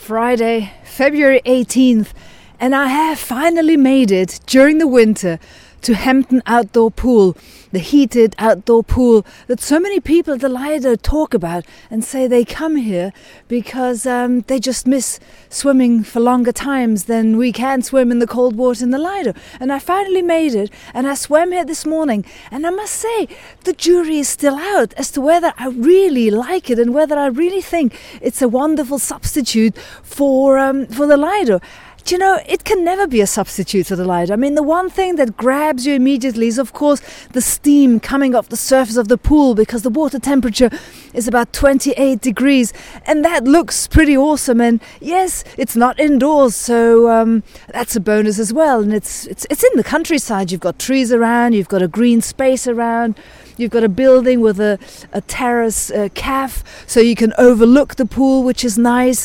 Friday, February 18th, and I have finally made it during the winter to Hampton Outdoor Pool, the heated outdoor pool that so many people at the Lido talk about and say they come here because they just miss swimming for longer times than we can swim in the cold water in the Lido. And I finally made it, and I swam here this morning, and I must say the jury is still out as to whether I really like it and whether I really think it's a wonderful substitute for the Lido. Do you know, it can never be a substitute for the Lido. I mean, the one thing that grabs you immediately is, of course, the steam coming off the surface of the pool because the water temperature is about 28 degrees. And that looks pretty awesome. And yes, it's not indoors, so that's a bonus as well. And it's in the countryside. You've got trees around, you've got a green space around. You've got a building with a terrace caf, so you can overlook the pool, which is nice.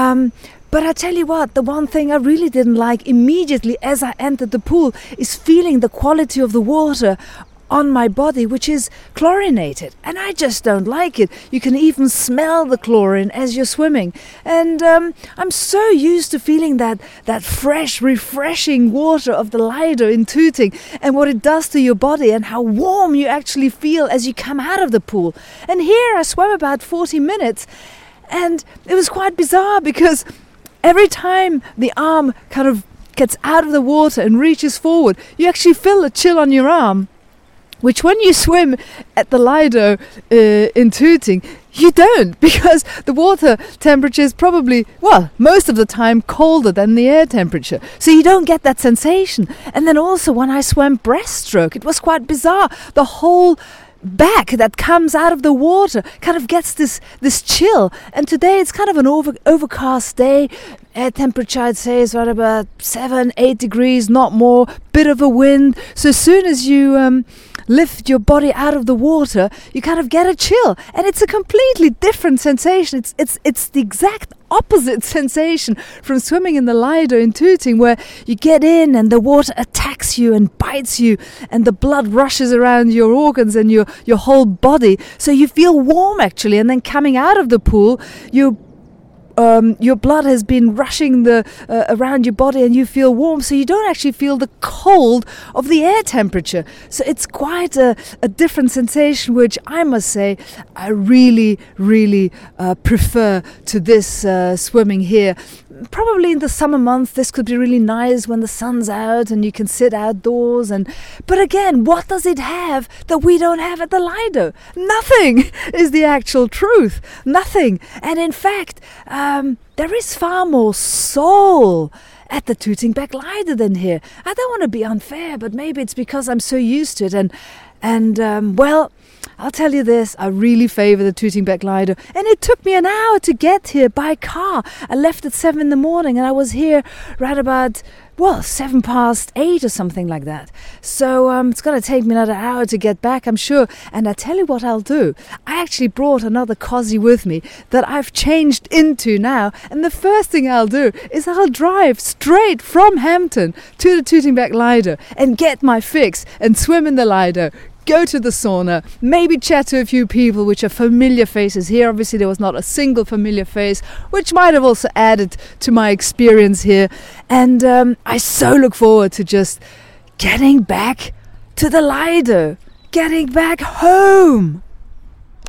But I tell you what, the one thing I really didn't like immediately as I entered the pool is feeling the quality of the water on my body, which is chlorinated. And I just don't like it. You can even smell the chlorine as you're swimming. And I'm so used to feeling that fresh, refreshing water of the Lido in Tooting and what it does to your body and how warm you actually feel as you come out of the pool. And here I swam about 40 minutes and it was quite bizarre because every time the arm kind of gets out of the water and reaches forward, you actually feel a chill on your arm, which when you swim at the Lido in Tooting, you don't, because the water temperature is probably, well, most of the time colder than the air temperature. So you don't get that sensation. And then also when I swam breaststroke, it was quite bizarre. The whole back that comes out of the water kind of gets this chill. And today it's kind of an overcast day. Air temperature, I'd say, is right about 7-8 degrees, not more. Bit of a wind. So as soon as you lift your body out of the water, you kind of get a chill, and it's a completely different sensation. It's the exact opposite sensation from swimming in the Lido in Tooting, where you get in and the water attacks you and bites you and the blood rushes around your organs and your whole body, so you feel warm actually. And then coming out of the pool, your blood has been rushing around your body and you feel warm, so you don't actually feel the cold of the air temperature. So it's quite a different sensation, which I must say I really, really prefer to this swimming here. Probably in the summer months this could be really nice when the sun's out and you can sit outdoors. But again, what does it have that we don't have at the Lido? Nothing is the actual truth. Nothing. And in fact, there is far more soul at the Tooting Bec Lido than here. I don't want to be unfair, but maybe it's because I'm so used to it. And well, I'll tell you this, I really favour the Tooting Bec Lido. And it took me an hour to get here by car. I left at 7 in the morning and I was here right about, 8:07 or something like that. So it's going to take me another hour to get back, I'm sure. And I tell you what I'll do. I actually brought another Cosy with me that I've changed into now. And the first thing I'll do is I'll drive straight from Hampton to the Tooting Bec Lido and get my fix and swim in the Lido. Go to the sauna, maybe chat to a few people which are familiar faces here. Obviously there was not a single familiar face, which might have also added to my experience here. And I so look forward to just getting back to the Lido, getting back home.